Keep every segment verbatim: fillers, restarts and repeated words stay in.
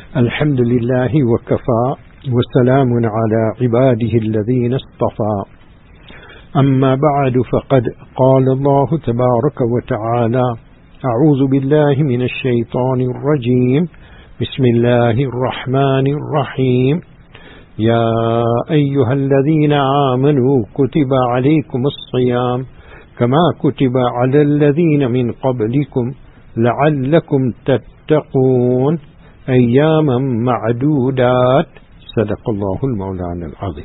الحمد لله وكفى وسلام على عباده الذين اصطفى أما بعد فقد قال الله تبارك وتعالى أعوذ بالله من الشيطان الرجيم بسم الله الرحمن الرحيم يا أيها الذين آمنوا كتب عليكم الصيام كما كتب على الذين من قبلكم لعلكم تتقون أياما معدودات صدق الله المولانا العظيم.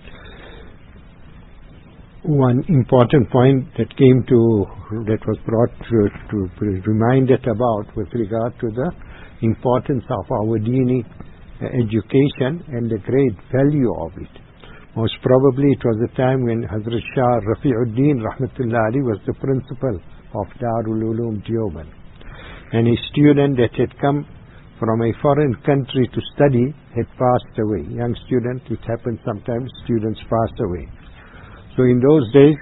One important point that came to that was brought to, to be reminded about with regard to the importance of our Dini education and the great value of it. Most probably it was a time when Hazrat Shah Rafi'uddin Rahmatullah Ali was the principal of Darul Uloom Deoband, and a student that had come from a foreign country to study had passed away. Young student, it happens sometimes, students pass away. So in those days,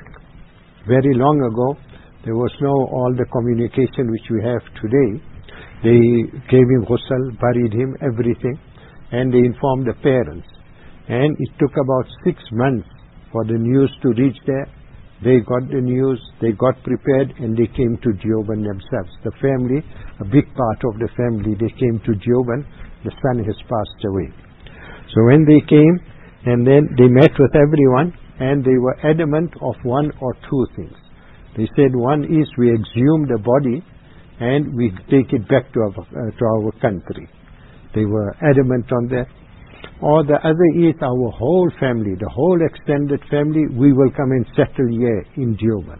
very long ago, there was no all the communication which we have today. They gave him ghusl, buried him, everything, and they informed the parents. And it took about six months for the news to reach there. They got the news, they got prepared, and they came to Deoband themselves. The family, a big part of the family, they came to Deoband. The son has passed away. So when they came, and then they met with everyone, and they were adamant of one or two things. They said, one is we exhume the body, and we take it back to our, uh, to our country. They were adamant on that. Or the other is our whole family, the whole extended family, we will come and settle here in Deoband.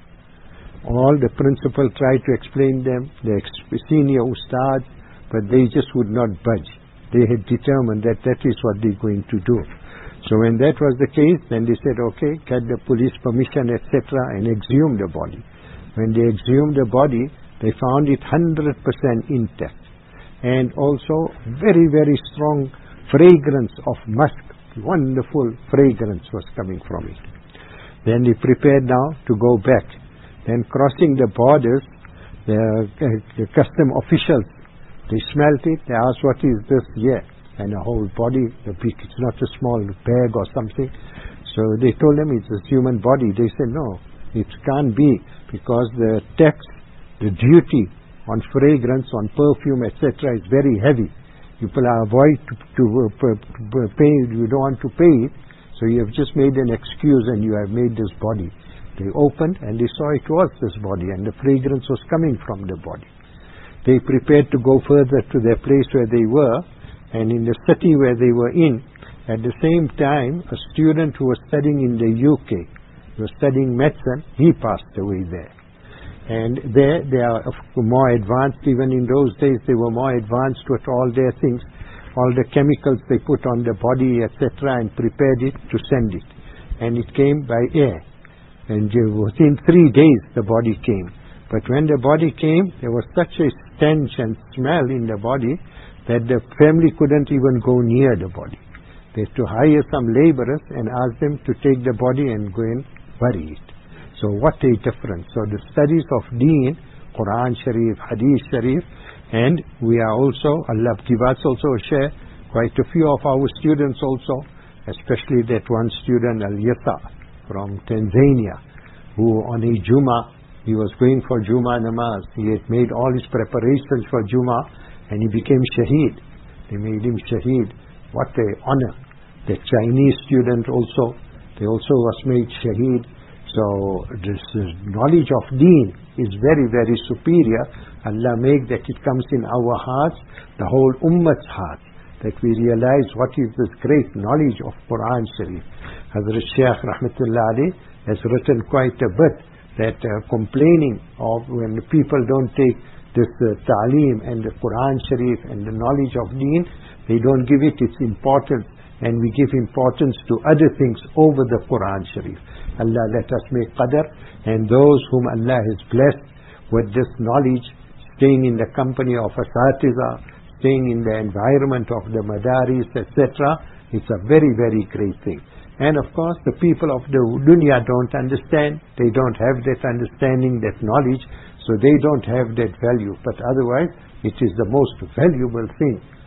All the principal tried to explain them, the senior ustads, but they just would not budge. They had determined that that is what they're going to do. So when that was the case, then they said, okay, get the police permission, et cetera, and exhume the body. When they exhumed the body, they found it one hundred percent intact. And also very, very strong fragrance of musk, wonderful fragrance was coming from it. Then they prepared now to go back. Then crossing the borders, the, uh, the custom officials, they smelt it, they asked, what is this here? And a whole body, the big, it's not a small bag or something. So they told them it's a human body. They said, no, it can't be, because the tax, the duty on fragrance, on perfume, et cetera is very heavy. People are avoid to, to uh, pay, you don't want to pay it, so you have just made an excuse and you have made this body. They opened and they saw it was this body, and the fragrance was coming from the body. They prepared to go further to their place where they were, and in the city where they were in, at the same time, a student who was studying in the U K, he was studying medicine, he passed away there. And there they are more advanced. Even in those days they were more advanced with all their things, all the chemicals they put on the body, et cetera, and prepared it to send it. And it came by air. And within three days the body came. But when the body came, there was such a stench and smell in the body that the family couldn't even go near the body. They had to hire some laborers and ask them to take the body and go and bury it. So what a difference. So the studies of Deen, Quran Sharif, Hadith Sharif, and we are also, Allah give us also a share, quite a few of our students also, especially that one student, Al-Yasa, from Tanzania, who on a Jummah, he was going for Jummah namaz. He had made all his preparations for Jummah, and he became Shaheed. They made him Shaheed. What a honor. The Chinese student also, they also was made Shaheed. So this uh, knowledge of Deen is very, very superior. Allah make that it comes in our hearts, the whole Ummah's heart, that we realize what is this great knowledge of Quran Sharif. Hazrat Shaykh Rahmatullah Ali has written quite a bit that uh, complaining of when people don't take this uh, ta'aleem and the Quran Sharif and the knowledge of Deen, they don't give it its importance, and we give importance to other things over the Quran Sharif. Allah let us make qadr, and those whom Allah has blessed with this knowledge, staying in the company of asatiza, staying in the environment of the madaris, et cetera, it's a very, very great thing. And of course, the people of the dunya don't understand, they don't have that understanding, that knowledge, so they don't have that value. But otherwise, it is the most valuable thing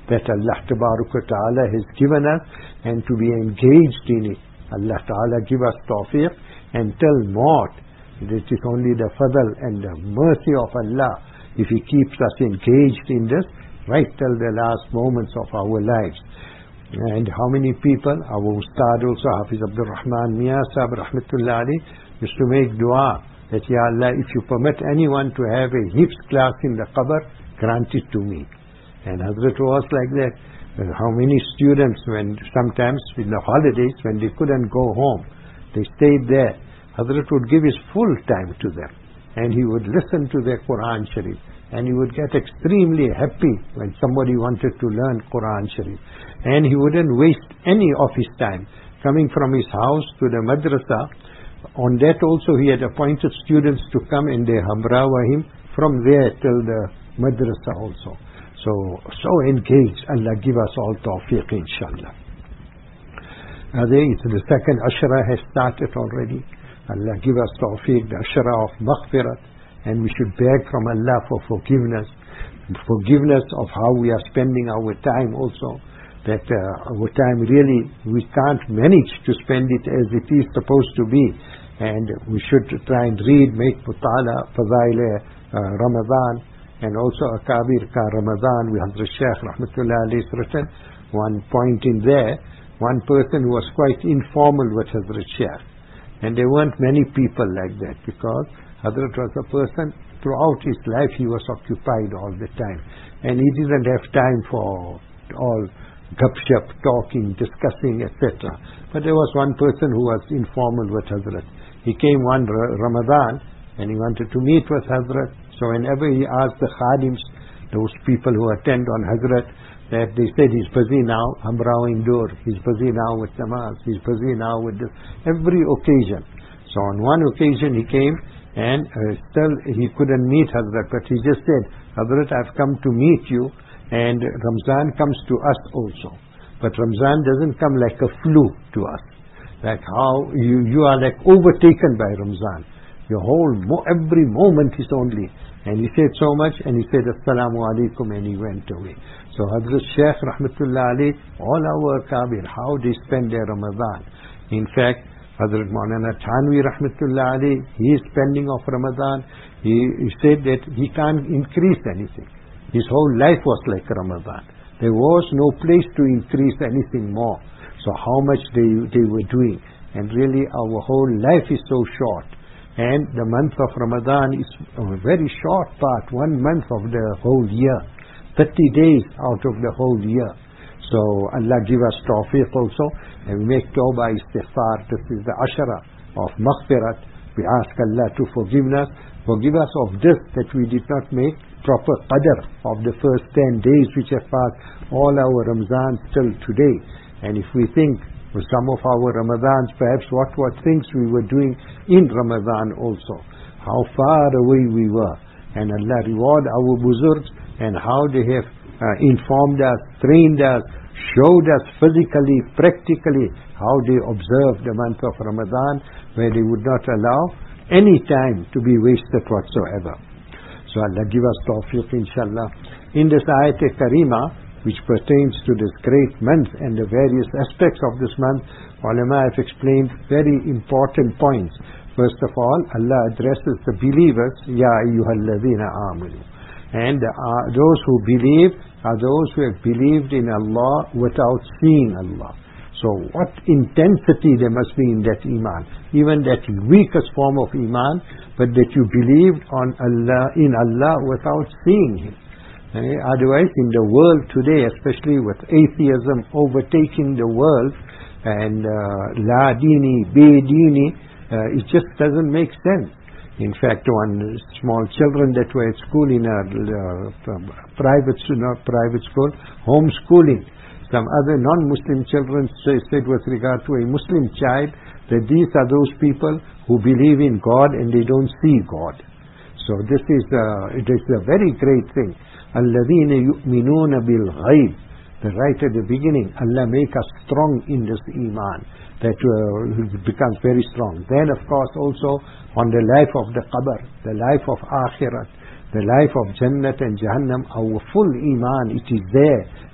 that Allah Ta'ala has given us and to be engaged in it. Allah Ta'ala give us tawfiq and tell not. It is only the fadl and the mercy of Allah if He keeps us engaged in this right till the last moments of our lives. And how many people, our Ustad also, Hafiz Abdul Rahman Mia Sahib Rahmatullah Ali, used to make dua that, Ya Allah, if you permit anyone to have a hifz class in the qabr, grant it to me. And Hazrat was like that. And how many students, when sometimes in the holidays, when they couldn't go home, they stayed there. Hazrat would give his full time to them. And he would listen to their Quran Sharif. And he would get extremely happy when somebody wanted to learn Quran Sharif. And he wouldn't waste any of his time. Coming from his house to the madrasa, on that also he had appointed students to come and they hamrawa him from there till the madrasa also. So, so engaged. Allah give us all tawfiq, inshallah. Now there is the second ashra has started already. Allah give us tawfiq, the ashra of maghfirat. And we should beg from Allah for forgiveness. Forgiveness of how we are spending our time also. That uh, our time really, we can't manage to spend it as it is supposed to be. And we should try and read, make mutala, fadail uh, Ramadan, and also Akabir ka Ramadan. We have the Shaykh Rahmatullah alayhi written one point in there. One person who was quite informal with Hazrat Shaykh. And there weren't many people like that, because Hazrat was a person, throughout his life he was occupied all the time. And he didn't have time for all gupshup, talking, discussing, et cetera. But there was one person who was informal with Hazrat. He came one Ramadan and he wanted to meet with Hazrat. So whenever he asked the khadims, those people who attend on Hazrat, that they said he's busy now, hamrawing dur, he's busy now with namaz, he's busy now with this, every occasion. So on one occasion he came and uh, still he couldn't meet Hazrat, but he just said, Hazrat, I've come to meet you, and Ramzan comes to us also. But Ramzan doesn't come like a flu to us. Like how you, you are like overtaken by Ramzan. Your whole, mo every moment is only. And he said so much, and he said, Assalamu alaikum, and he went away. So Hazrat Shaykh Rahmatullah Ali, all our Kabir, how they spend their Ramadan. In fact, Hazrat Maulana Thanvi Rahmatullah Ali, he is spending of Ramadan. He, he said that he can't increase anything. His whole life was like Ramadan. There was no place to increase anything more. So how much they, they were doing. And really our whole life is so short. And the month of Ramadan is a very short part, one month of the whole year. thirty days out of the whole year. So Allah give us tawfiq also, and we make tawbah istighfar. This is the ashara of maghfirat. We ask Allah to forgive us, forgive us of this, that we did not make proper qadr of the first ten days which have passed, all our Ramzans till today. And if we think for some of our Ramadans, perhaps what were things we were doing in Ramadan also, how far away we were. And Allah reward our buzurgs, and how they have uh, informed us, trained us, showed us physically, practically, how they observed the month of Ramadan, where they would not allow any time to be wasted whatsoever. So Allah give us tawfiq, inshallah. In this ayat karima, which pertains to this great month and the various aspects of this month, ulama have explained very important points. First of all, Allah addresses the believers, Ya ayyuhalladhina amanu. And uh, those who believe are those who have believed in Allah without seeing Allah. So what intensity there must be in that iman, even that weakest form of iman, but that you believed on Allah, in Allah without seeing Him. Eh? Otherwise, in the world today, especially with atheism overtaking the world, and uh, la dini, be dini, uh, it just doesn't make sense. In fact, one small children that were at school in a uh, private, not private school, homeschooling. Some other non-Muslim children said with regard to a Muslim child that these are those people who believe in God and they don't see God. So this is a, it is a very great thing. الَّذِينَ يُؤْمِنُونَ بِالْغَيْبِ. The right at the beginning, Allah make us strong in this iman, that uh, becomes very strong. Then of course also on the life of the qabr, the life of akhirat, the life of Jannat and Jahannam, our full iman, it is there.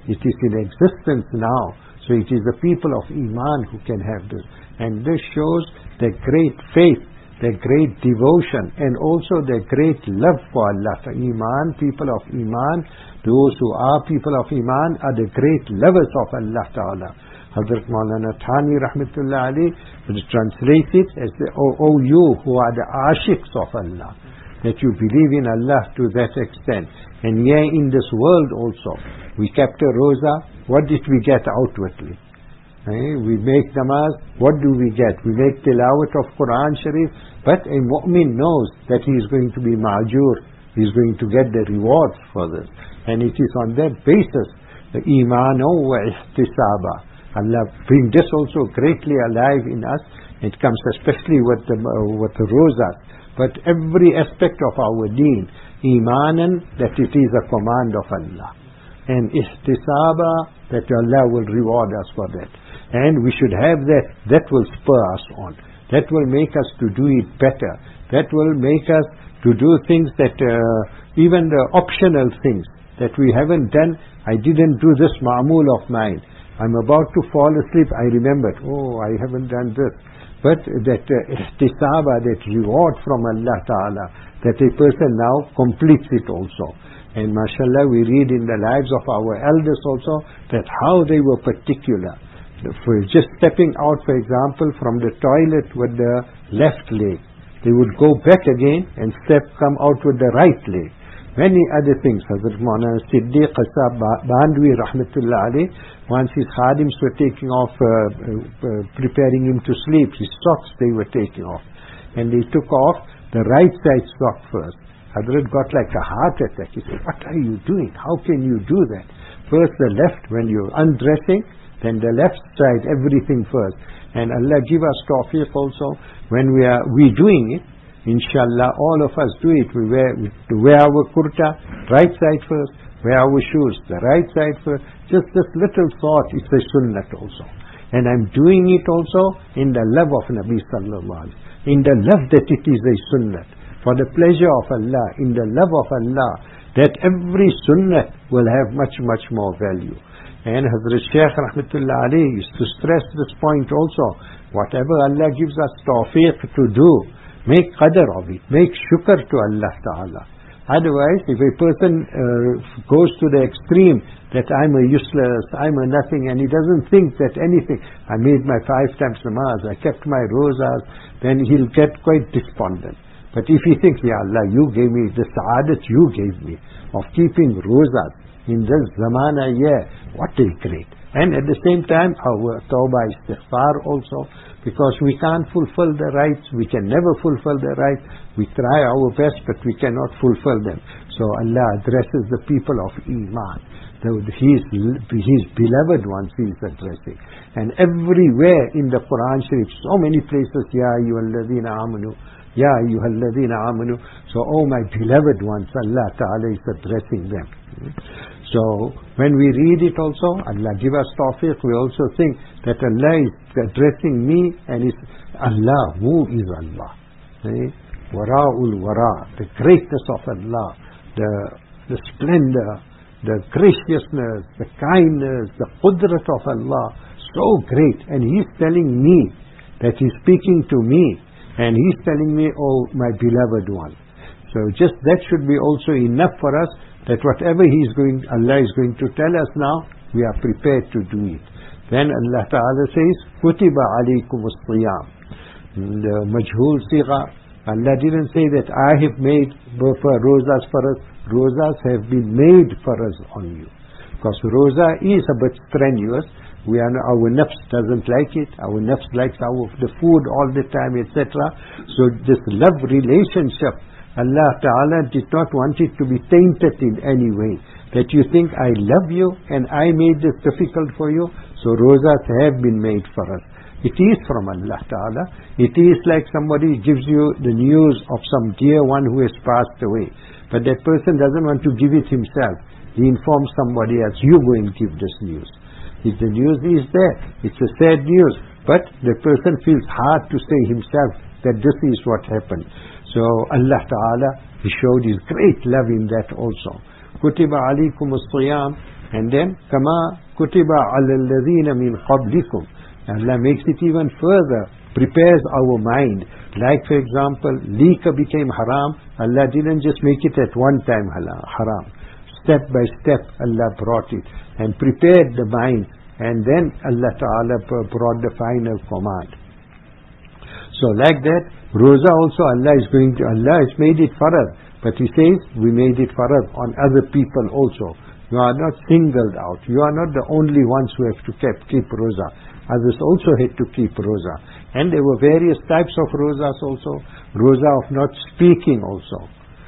It is in existence now. So it is the people of Iman who can have this. And this shows their great faith, their great devotion, and also their great love for Allah. For Iman, people of Iman, those who are people of Iman are the great lovers of Allah Ta'ala. Hazrat Maulana Thani Rahmatullah Ali translates it as, the, oh, oh you who are the ashiqs of Allah, that you believe in Allah to that extent. And here in this world also, we kept a roza. What did we get outwardly? Eh? We make namaz. What do we get? We make tilawat of Quran Sharif. But a mu'min knows that he is going to be ma'jur. He is going to get the rewards for this. And it is on that basis, the imanu wa ihtisaba. Allah bring this also greatly alive in us. It comes especially with the, uh, with the rozas. But every aspect of our deen, imanan, that it is a command of Allah. And ihtisaba, that Allah will reward us for that. And we should have that. That will spur us on. That will make us to do it better. That will make us to do things that, uh, even the optional things that we haven't done. I didn't do this ma'amul of mine. I'm about to fall asleep. I remembered, oh, I haven't done this. But that uh, ihtisaba, that reward from Allah Ta'ala, that a person now completes it also. And mashallah, we read in the lives of our elders also that how they were particular. For just stepping out, for example, from the toilet with the left leg, they would go back again and step, come out with the right leg. Many other things. Hazrat Maulana Siddiq Qasab Bandwi Rahmatullah Ali, once his khadims were taking off, uh, uh, preparing him to sleep, his socks they were taking off. And they took off the right side sock first. Hazrat got like a heart attack. He said, what are you doing? How can you do that? First the left when you're undressing, then the left side, everything first. And Allah give us tawfiq also when we are we doing it. Inshallah, all of us do it. We wear, we wear our kurta, right side first. Wear our shoes, the right side first. Just this little thought, it's a sunnat also. And I'm doing it also in the love of Nabi Sallallahu Alaihi Wasallam. In the love that it is a sunnat. For the pleasure of Allah, in the love of Allah, that every sunnat will have much, much more value. And Hazrat Shaykh Rahmatullah Ali used to stress this point also. Whatever Allah gives us tawfiq to do, make qadr of it, make shukr to Allah Ta'ala. Otherwise, if a person uh, goes to the extreme that I'm a useless, I'm a nothing, and he doesn't think that anything, I made my five times namaz, I kept my rozas, then he'll get quite despondent. But if he thinks, Ya Allah, you gave me the sa'adat you gave me of keeping rozas in this zamana, yeah, what a great. And at the same time, our tawbah istighfar also, because we can't fulfill the rights, we can never fulfill the rights. We try our best, but we cannot fulfill them. So Allah addresses the people of Iman. His, his beloved ones He is addressing. And everywhere in the Quran Sharif, so many places, Ya ayyuhalladhina amanu, Ya ayyuhalladhina amanu. So, oh my beloved ones, Allah Ta'ala is addressing them. So, when we read it also, Allah give us tawfiq, we also think that Allah is addressing me and is Allah, who is Allah? Eh? Wara'ul wara, the greatness of Allah, the, the splendor, the graciousness, the kindness, the qudrat of Allah, so great. And He's telling me that He's speaking to me, and He's telling me, oh my beloved one. So just that should be also enough for us, that whatever He is going, Allah is going to tell us now, we are prepared to do it. Then Allah Ta'ala says, Kutiba alaykum as-siyam. The majhul sigha, Allah didn't say that I have made for rozas for us. Rozas have been made for us on you. Because roza is a bit strenuous. We are, our nafs doesn't like it. Our nafs likes our, the food all the time, et cetera. So this love relationship, Allah Ta'ala did not want it to be tainted in any way. That you think, I love you and I made this difficult for you. So rozas have been made for us. It is from Allah Ta'ala. It is like somebody gives you the news of some dear one who has passed away. But that person doesn't want to give it himself. He informs somebody else, you go and give this news. If the news is there, it's a sad news. But the person feels hard to say himself that this is what happened. So Allah Ta'ala, He showed His great love in that also. Kutiba alaykum as-siyam, And then, kama kutiba ala alladhina min qablikum. Allah makes it even further, prepares our mind. Like for example, liquor became haram. Allah didn't just make it at one time haram. Step by step Allah brought it and prepared the mind, and then Allah Ta'ala brought the final command. So like that, Roza also Allah is going to, Allah has made it farad, but He says we made it farad on other people also. You are not singled out. You are not the only ones who have to keep, keep Roza. Others also had to keep Roza. And there were various types of Rozas also. Roza of not speaking also.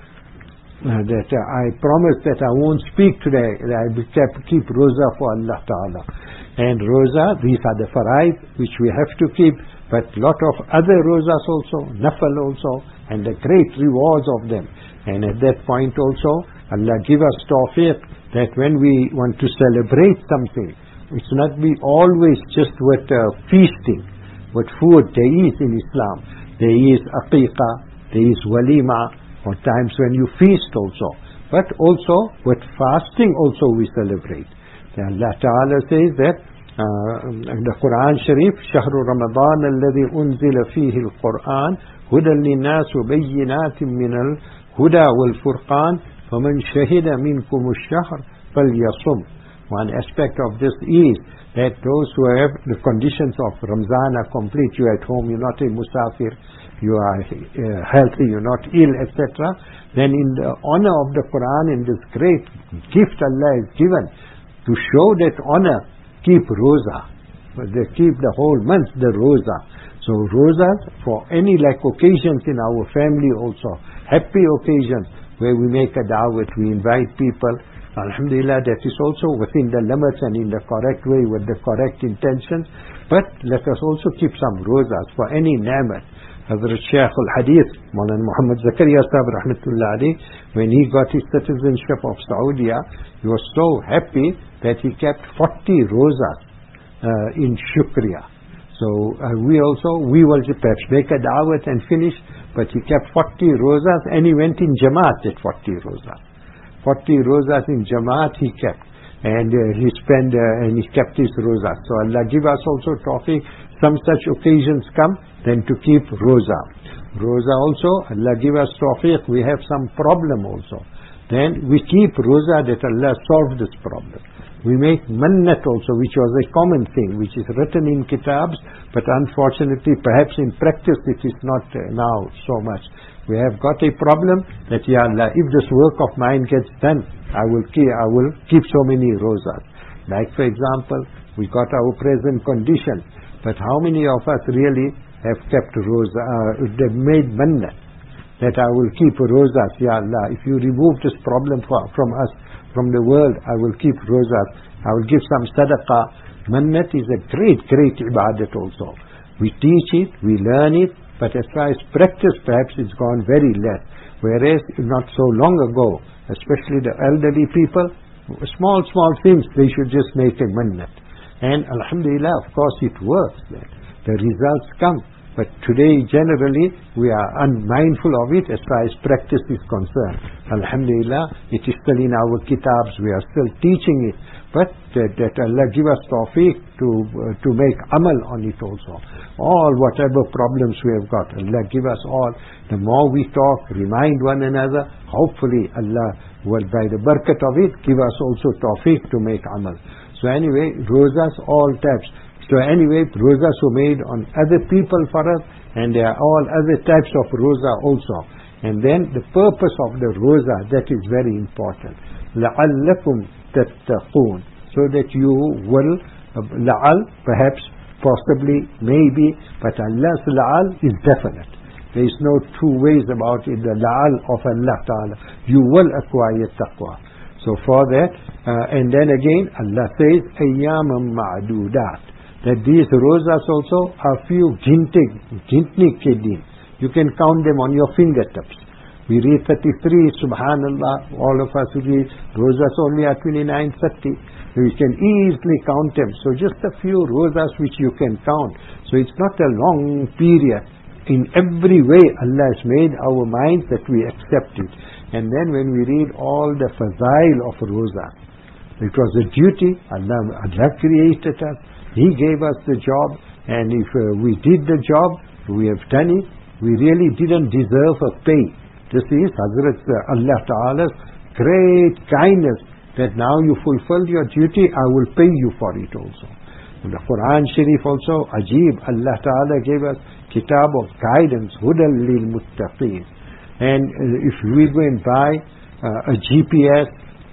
Uh, that uh, I promise that I won't speak today. I will keep Roza for Allah Ta'ala. And Roza, these are the faraid which we have to keep. But lot of other Rozas also, Nafal also, and the great rewards of them. And at that point also, Allah give us tawfiq that when we want to celebrate something, it's not be always just with uh, feasting, with food. There is in Islam, there is aqiqah, there is walima, or times when you feast also. But also with fasting also we celebrate. Allah Ta'ala says that uh, in the Quran Sharif, شهر رمضان الذي أنزل فيه القرآن هدى للناس وبينات من الهدى والفرقان فمن شهد منكم الشهر فليصم. One aspect of this is that those who have the conditions of Ramzan are complete, you are at home, you're not a musafir, you are uh, healthy, you're not ill, et cetera. Then in the honor of the Quran, in this great gift Allah has given, to show that honor, keep Roza. They keep the whole month the Roza. So Rozas for any like occasions in our family also, happy occasions where we make a da'wat, we invite people. Alhamdulillah, that is also within the limits and in the correct way with the correct intentions. But let us also keep some Rozas for any ni'mat. Hazrat Shaykh al-Hadith, Mawlana Muhammad Zakaria Sahib Rahmatullah Alayh, when he got his citizenship of Saudi, he was so happy that he kept forty Rozas uh, in Shukriya. So uh, we also, we will perhaps make a da'wat and finish, but he kept forty Rozas and he went in Jamaat at forty Rozas. forty Rozas in Jamaat he kept, and uh, he spent uh, and he kept his Rozas. So Allah give us also tawfiq, some such occasions come, then to keep Roza. Roza also, Allah give us tawfiq, we have some problem also. Then we keep Roza that Allah solve this problem. We make mannat also, which was a common thing, which is written in kitabs, but unfortunately perhaps in practice it is not uh, now so much. We have got a problem that, Ya Allah, if this work of mine gets done, I will keep, I will keep so many Rozas. Like for example, we got our present condition, but how many of us really have kept Roza, uh, they've made mannat, that I will keep Rozas, Ya Allah. If you remove this problem for, from us, from the world, I will keep Rozas. I will give some sadaqah. Mannat is a great, great ibadat also. We teach it, we learn it, but as far as practice, perhaps it's gone very less. Whereas not so long ago, especially the elderly people, small, small things, they should just make a mannat. And alhamdulillah, of course it works then. The results come. But today, generally, we are unmindful of it as far as practice is concerned. Alhamdulillah, it is still in our kitabs, we are still teaching it. But that, that Allah give us tawfiq to, uh, to make amal on it also. All whatever problems we have got, Allah give us all. The more we talk, remind one another, hopefully Allah will, by the barakat of it, give us also tawfiq to make amal. So anyway, Rozas, all types. So anyway, Rozas were made on other people for us, and there are all other types of Roza also. And then the purpose of the Roza, that is very important. لَعَلَّكُمْ تَتَّقُونَ. So that you will, uh, la'al, perhaps, possibly, maybe, but Allah's la'al is definite. There is no two ways about it, the la'al of Allah Ta'ala. You will acquire taqwa. So for that, uh, and then again, Allah says, أَيَّامًا مَعْدُودَاتٍ. That these Rozas also are few gintig, gintni kedin. You can count them on your fingertips. We read thirty-three, subhanallah, all of us read Rozas only are twenty-nine, thirty. We can easily count them. So just a few Rozas which you can count. So it's not a long period. In every way Allah has made our minds that we accept it. And then when we read all the fazail of Roza, It was a duty. Allah, Allah created us. He gave us the job, and if uh, we did the job, we have done it. We really didn't deserve a pay. This is Hazrat uh, Allah Ta'ala's great kindness, that now you fulfilled your duty, I will pay you for it also. In the Quran Sharif also, Ajib, Allah Ta'ala gave us kitab of guidance, Hudal lil Muttaqeen. And uh, if we go and buy uh, a G P S,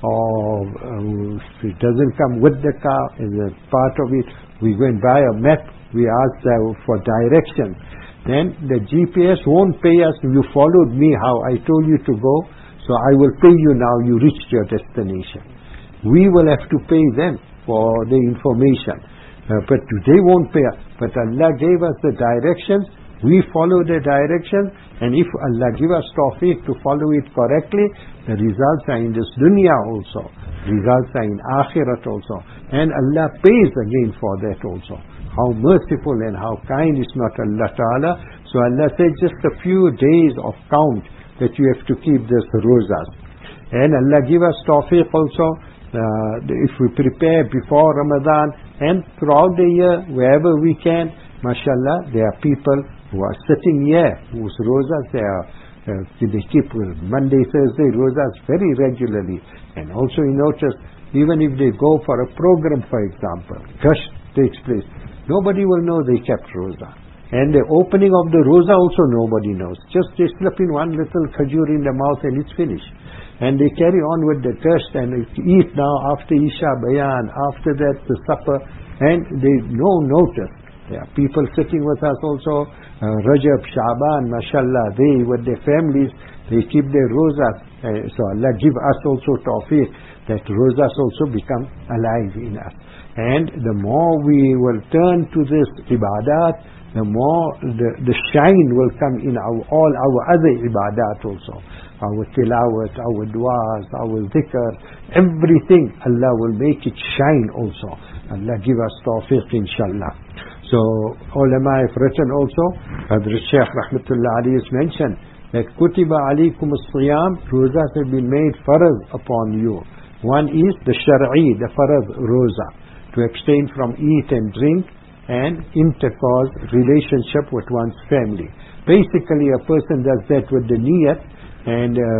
or uh, if it doesn't come with the car as a part of it, we go and buy a map, we ask uh, for directions. Then the G P S won't pay us. You followed me how I told you to go, so I will pay you now you reached your destination. We will have to pay them for the information, uh, but they won't pay us. But Allah gave us the directions, we follow the directions, and if Allah give us tawfiq to follow it correctly, the results are in this dunya also, results are in akhirat also, and Allah pays again for that also. How merciful and how kind is not Allah Ta'ala. So Allah said just a few days of count that you have to keep this rosas. And Allah give us tawfiq also, uh, if we prepare before Ramadan and throughout the year, wherever we can, mashallah, there are people who are sitting here whose rosas they are uh, they keep Monday, Thursday rosas very regularly. And also you notice, even if they go for a program, for example, Kashf takes place, nobody will know they kept rosa. And the opening of the rosa also nobody knows. Just they slip in one little khajur in the mouth and it's finished. And they carry on with the kashf and eat now after Isha Bayan, after that the supper, and they no notice. There are people sitting with us also, uh, Rajab, Shaban, mashallah, they with their families, they keep their rosas. Uh, so Allah give us also tawfiq that rosas also become alive in us. And the more we will turn to this ibadat, the more the, the shine will come in our, all our other ibadat also. Our tilawat, our du'as, our dhikr, everything, Allah will make it shine also. Allah give us tawfiq inshallah. So ulama have written also, Hadrat Shaykh Rahmatullah Ali has mentioned that Kutiba alaykum as-siyam, rosas have been made faraz upon you. One is the shar'i, the faraz roza, to abstain from eat and drink and intercourse, relationship with one's family. Basically a person does that with the niyat, and uh,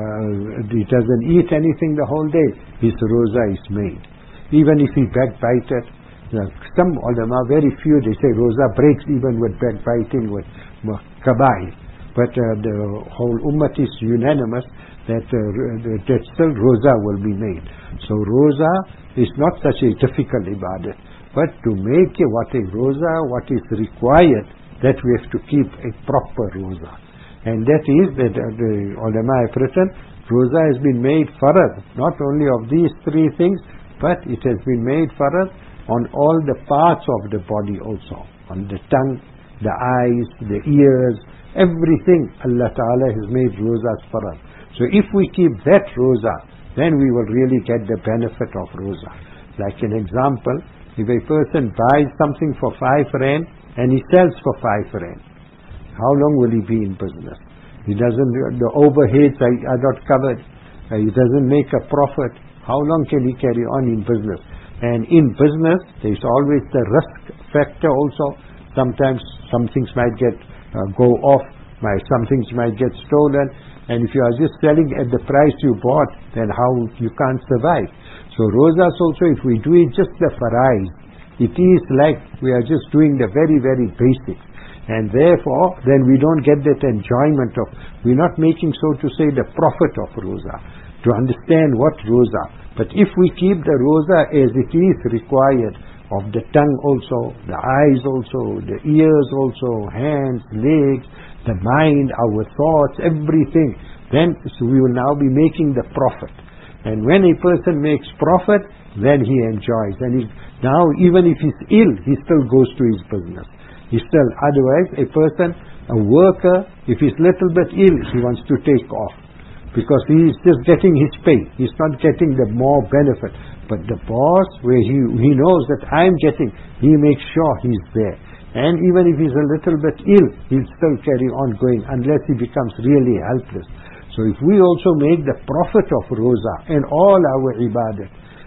uh, he doesn't eat anything the whole day, his roza is made. Even if he backbited, uh, some ulama, very few, they say roza breaks even with backbiting, with uh, kaba'i. But uh, the whole ummah is unanimous that, uh, that still roza will be made. So roza is not such a difficult ibadat, but to make a, what a roza, what is required, that we have to keep a proper roza. And that is that uh, the ulama have written, roza has been made farad, not only of these three things, but it has been made farad on all the parts of the body also, on the tongue, the eyes, the ears, everything Allah Ta'ala has made rozas farad. So if we keep that roza, then we will really get the benefit of roza. Like an example, if a person buys something for five rand and he sells for five rand, how long will he be in business? He doesn't, the overheads are, are not covered. Uh, he doesn't make a profit. How long can he carry on in business? And in business, there's always the risk factor also. Sometimes some things might get uh, go off, might, some things might get stolen. And if you are just selling at the price you bought, then how you can't survive. So rozas also, if we do it just the faraiz, it is like we are just doing the very, very basics. And therefore, then we don't get that enjoyment of, we're not making, so to say, the profit of roza, to understand what roza. But if we keep the roza as it is required, of the tongue also, the eyes also, the ears also, hands, legs, the mind, our thoughts, everything, then so we will now be making the profit. And when a person makes profit, then he enjoys. And he, now even if he's ill, he still goes to his business. He still, otherwise a person, a worker, if he's little bit ill, he wants to take off, because he is just getting his pay. He's not getting the more benefit. But the boss, where he, he knows that I'm getting, he makes sure he's there. And even if he's a little bit ill, he'll still carry on going unless he becomes really helpless. So if we also make the profit of roza and all our ibadat,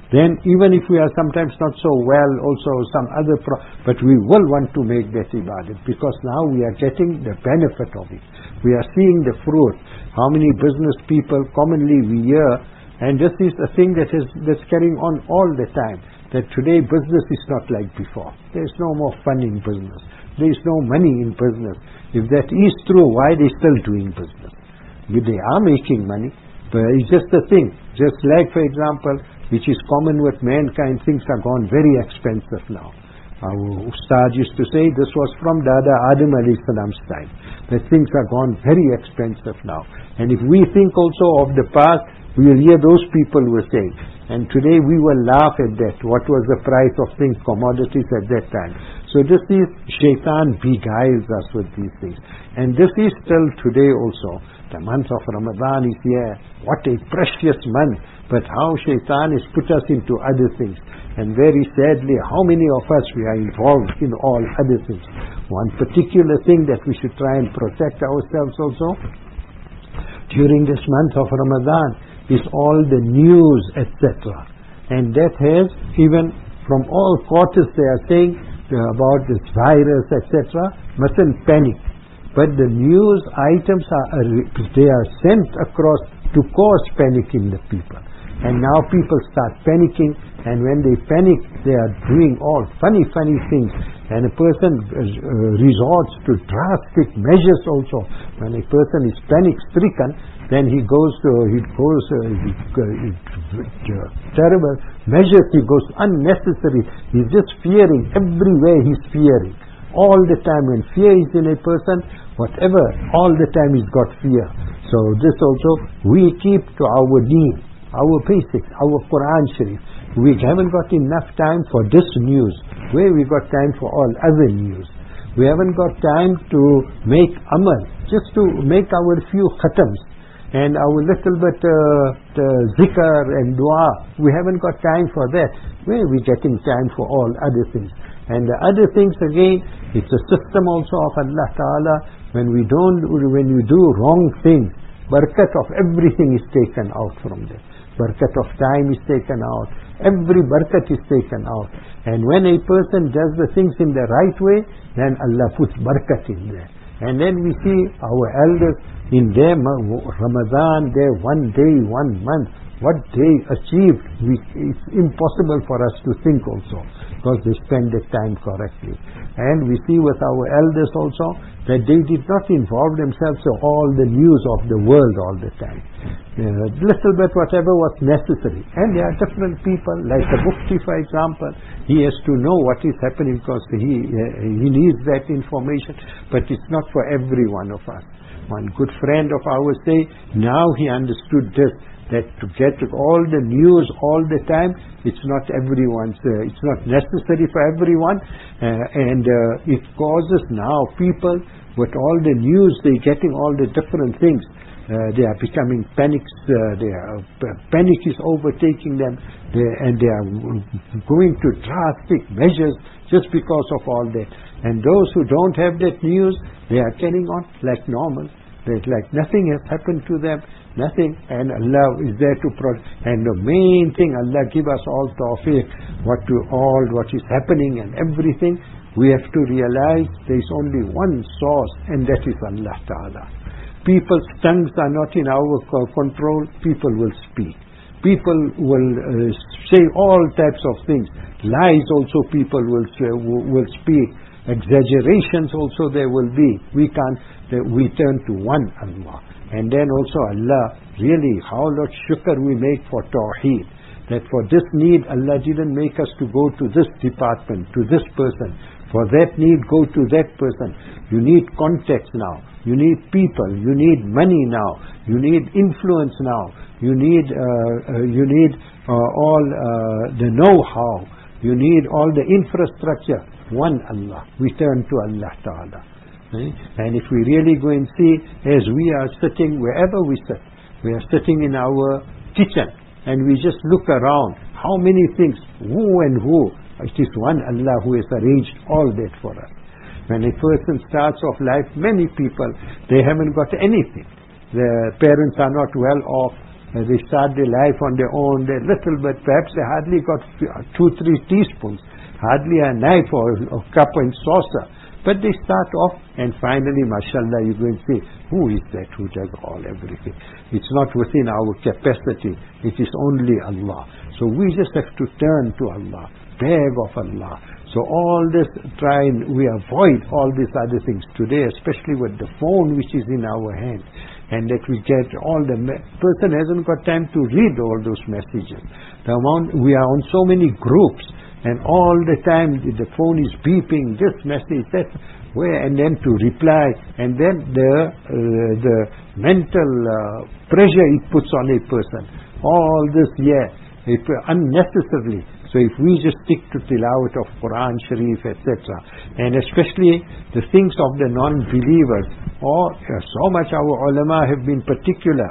then even if we are sometimes not so well, also some other, pro- but we will want to make that ibadat, because now we are getting the benefit of it. We are seeing the fruit. How many business people commonly we hear, and this is a thing that is that's carrying on all the time, that today business is not like before. There is no more fun in business. There is no money in business. If that is true, why are they still doing business? They are making money, but it's just a thing. Just like, for example, which is common with mankind, things are gone very expensive now. Our Ustad used to say this was from Dada Adam alayhi salam's time, that things are gone very expensive now. And if we think also of the past, we will hear those people were saying. And today we will laugh at that. What was the price of things, commodities at that time? So this is, shaitan beguiles us with these things. And this is still today also. The month of Ramadan is here. What a precious month. But how shaitan has put us into other things. And very sadly, how many of us we are involved in all other things. One particular thing that we should try and protect ourselves also during this month of Ramadan is all the news, et cetera. And that has, even from all quarters they are saying about this virus, et cetera, mustn't panic. But the news items are, they are sent across to cause panic in the people. And now people start panicking, and when they panic, they are doing all funny, funny things. And a person uh, resorts to drastic measures also. When a person is panic-stricken, then he goes to, he goes, uh, he, uh, uh, terrible measures, he goes unnecessary. He's just fearing, everywhere he's fearing. All the time, when fear is in a person, whatever, all the time he's got fear. So this also, we keep to our deen, our basics, our Quran Sharif. We haven't got enough time for this news. Where we got time for all other news? We haven't got time to make amal, just to make our few khatams and our little bit uh, zikr and dua. We haven't got time for that. Where are we getting time for all other things? And the other things again, it's a system also of Allah Ta'ala. When we don't, when you do wrong things, barakat of everything is taken out from there. Barakat of time is taken out. Every barakat is taken out. And when a person does the things in the right way, then Allah puts barakat in there. And then we see our elders in their Ramadan, their one day, one month, what they achieved, we, it's impossible for us to think also, because they spend the time correctly. And we see with our elders also that they did not involve themselves in all the news of the world all the time. Uh, little bit whatever was necessary. And there are different people, like the Mufti for example, he has to know what is happening because he, uh, he needs that information, but it's not for every one of us. One good friend of ours say, now he understood this, that to get all the news all the time, it's not everyone's, uh, it's not necessary for everyone, uh, and uh, it causes now people with all the news, they're getting all the different things. Uh, they are becoming panics, uh, they are, uh, panic is overtaking them, they, and they are going to drastic measures just because of all that. And those who don't have that news, they are carrying on like normal. That like nothing has happened to them, nothing, and Allah is there to protect. And the main thing, Allah give us all tawfiq, what to all, what is happening and everything. We have to realize there is only one source, and that is Allah Ta'ala. People's tongues are not in our control. People will speak. People will uh, say all types of things. Lies also people will say, will speak. Exaggerations also there will be. We can't, uh, we turn to one Allah. And then also Allah, really, how much shukr we make for Tawheed. That for this need, Allah didn't make us to go to this department, to this person. For that need, go to that person. You need context now. You need people. You need money now. You need influence now. You need, uh, uh, you need uh, all uh, the know-how. You need all the infrastructure. One Allah. We turn to Allah Ta'ala. Eh? And if we really go and see, as we are sitting wherever we sit, we are sitting in our kitchen, and we just look around, how many things, who and who, it is one Allah who has arranged all that for us. When a person starts off life, many people, they haven't got anything. Their parents are not well off, Uh, they start their life on their own. They're little bit, perhaps they hardly got two, three teaspoons, hardly a knife or a cup and saucer. But they start off, and finally, mashallah, you go and see, who is that who does all everything? It's not within our capacity. It is only Allah. So we just have to turn to Allah, beg of Allah. So all this, try and we avoid all these other things today, especially with the phone which is in our hand, and that we get all the person hasn't got time to read all those messages. The amount we are on so many groups, and all the time the phone is beeping, this message, that, where, and then to reply, and then the uh, the mental uh, pressure it puts on a person. All this, yeah, it, unnecessarily. So if we just stick to tilawat of Quran Sharif, et cetera, and especially the things of the non-believers, or uh, so much our ulama have been particular.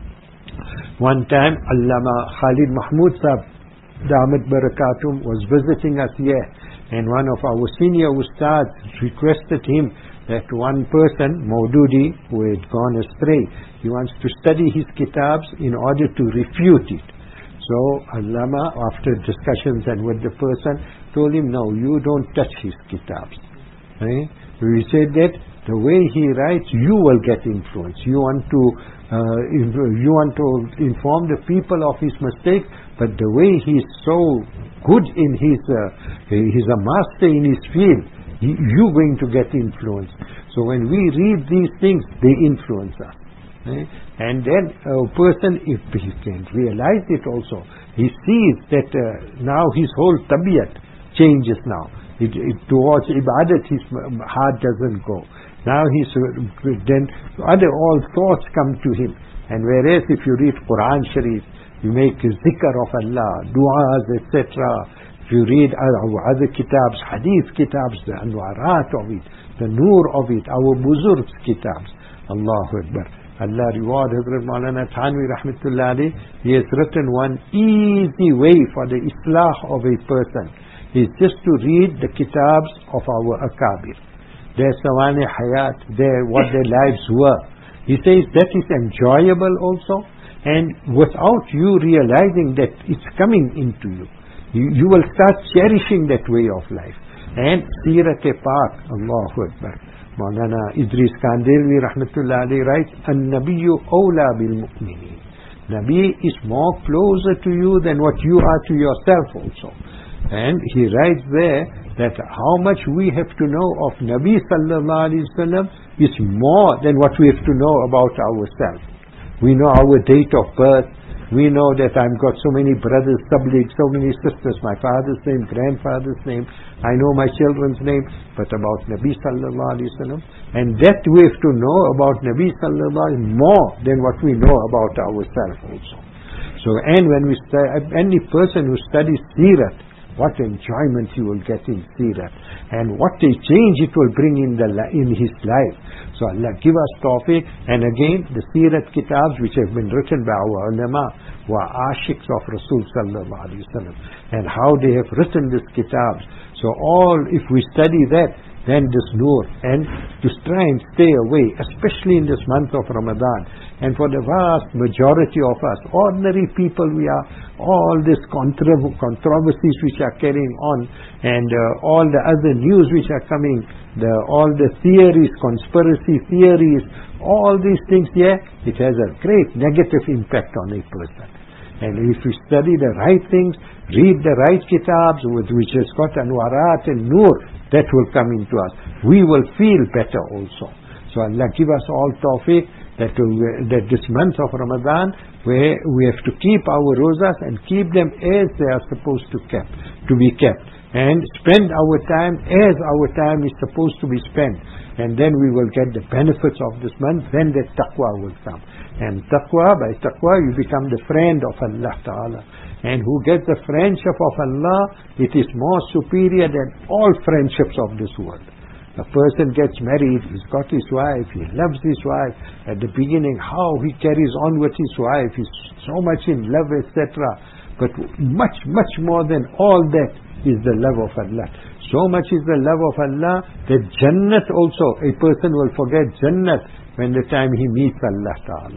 One time, Allama Khalid Mahmood Sahib, Damat Barakatum, was visiting us here, and one of our senior ustads requested him that one person, Maududi, who had gone astray, he wants to study his kitabs in order to refute it. So Allama, after discussions and with the person, told him, no, you don't touch his kitabs. Eh? We said that the way he writes, you will get influence. You want to uh, you want to inform the people of his mistake, but the way he is so good in his, uh, he's a master in his field, he, you're going to get influence. So when we read these things, they influence us. Eh? And then a person, if he can realize it also, he sees that uh, now his whole tabiyat changes now. It, it, towards ibadat, his heart doesn't go. Now he's uh, then other all thoughts come to him. And whereas if you read Quran Sharif, you make zikr of Allah, du'as, et cetera. If you read our other kitabs, hadith kitabs, the anwarat of it, the nur of it, our buzurg's kitabs, Allahu Akbar. Allah reward Hazrat Maulana Thanvi Rahmatullah alayhi. He has written one easy way for the islah of a person. Is just to read the kitabs of our akabir, their Sawani Hayat, their what their lives were. He says that is enjoyable also, and without you realizing that it's coming into you, you, you will start cherishing that way of life. And Sirat-e-Pak, Allahu Akbar. Maulana Idris Kandilwi Rahmatullah alayhi writes, An-Nabiyyu awla bil-mu'minin. Nabi is more closer to you than what you are to yourself also. And he writes there that how much we have to know of Nabi sallallahu alaihi wasallam is more than what we have to know about ourselves. We know our date of birth. We know that I've got so many brothers, tabligh, so many sisters, my father's name, grandfather's name. I know my children's name, but about Nabi sallallahu alaihi wasallam, and that we have to know about Nabi sallallahu alaihi wasallam more than what we know about ourselves also. So, and when we stu- any person who studies Sirat, what enjoyment he will get in Sirat, and what a change it will bring in the in his life. So Allah give us tawfiq. And again, the Sirat kitabs which have been written by our ulama were ashiks of Rasul sallallahu alaihi wasallam, and how they have written these kitabs. So all, if we study that, then this nur, and to try and stay away, especially in this month of Ramadan. And for the vast majority of us, ordinary people we are, all these contro- controversies which are carrying on, and uh, all the other news which are coming, the all the theories, conspiracy theories, all these things here, it has a great negative impact on a person. And if we study the right things, read the right kitabs, with which has got anwarat and nur, that will come into us. We will feel better also. So Allah give us all tawfiq that, uh, that this month of Ramadan, where we have to keep our rozas and keep them as they are supposed to kept, to be kept, and spend our time as our time is supposed to be spent. And then we will get the benefits of this month. Then the taqwa will come. And taqwa, by taqwa you become the friend of Allah Ta'ala. And who gets the friendship of Allah, it is more superior than all friendships of this world. A person gets married, he's got his wife, he loves his wife. At the beginning, how he carries on with his wife, he's so much in love, et cetera. But much, much more than all that is the love of Allah. So much is the love of Allah that Jannat also, a person will forget Jannat when the time he meets Allah Ta'ala.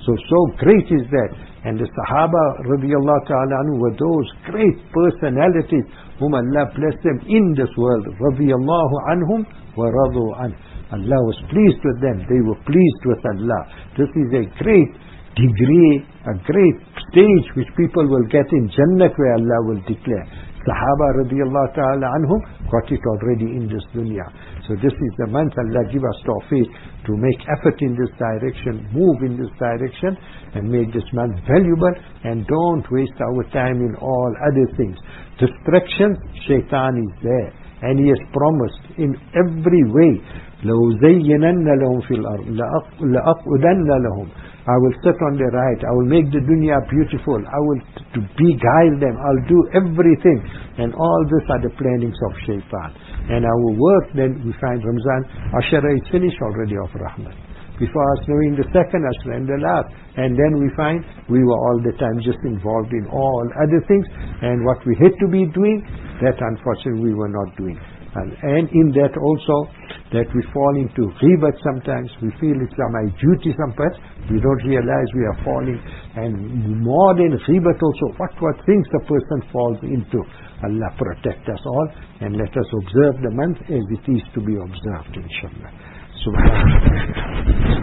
So, so great is that. And the Sahaba radiallahu ta'ala anhu were those great personalities whom Allah blessed them in this world. Radiallahu anhum wa radu an. Allah was pleased with them. They were pleased with Allah. This is a great degree, a great stage which people will get in Jannah, where Allah will declare. Sahaba radiallahu ta'ala anhum got it already in this dunya. So this is the month. Allah give us tawfiq to make effort in this direction, move in this direction, and make this month valuable, and don't waste our time in all other things. Distraction, shaitan is there, and he has promised in every way, لَوْ زَيَّنَنَّ لَهُمْ فِي الْأَرْضِ لَأَقْعُدَنَّ لَهُمْ. I will sit on the right, I will make the dunya beautiful, I will to beguile them, I'll do everything. And all this are the plannings of shaitan. And our work, then we find Ramzan Ashara is finished already of Rahman. Before us knowing the second Ashara and the last. And then we find we were all the time just involved in all other things. And what we had to be doing, that unfortunately we were not doing. And, and in that also, that we fall into ghibat sometimes. We feel it's my duty sometimes. We don't realize we are falling. And more than ghibat also, what what things a person falls into. Allah protect us all, and let us observe the month as it is to be observed, inshallah. Subhanallah.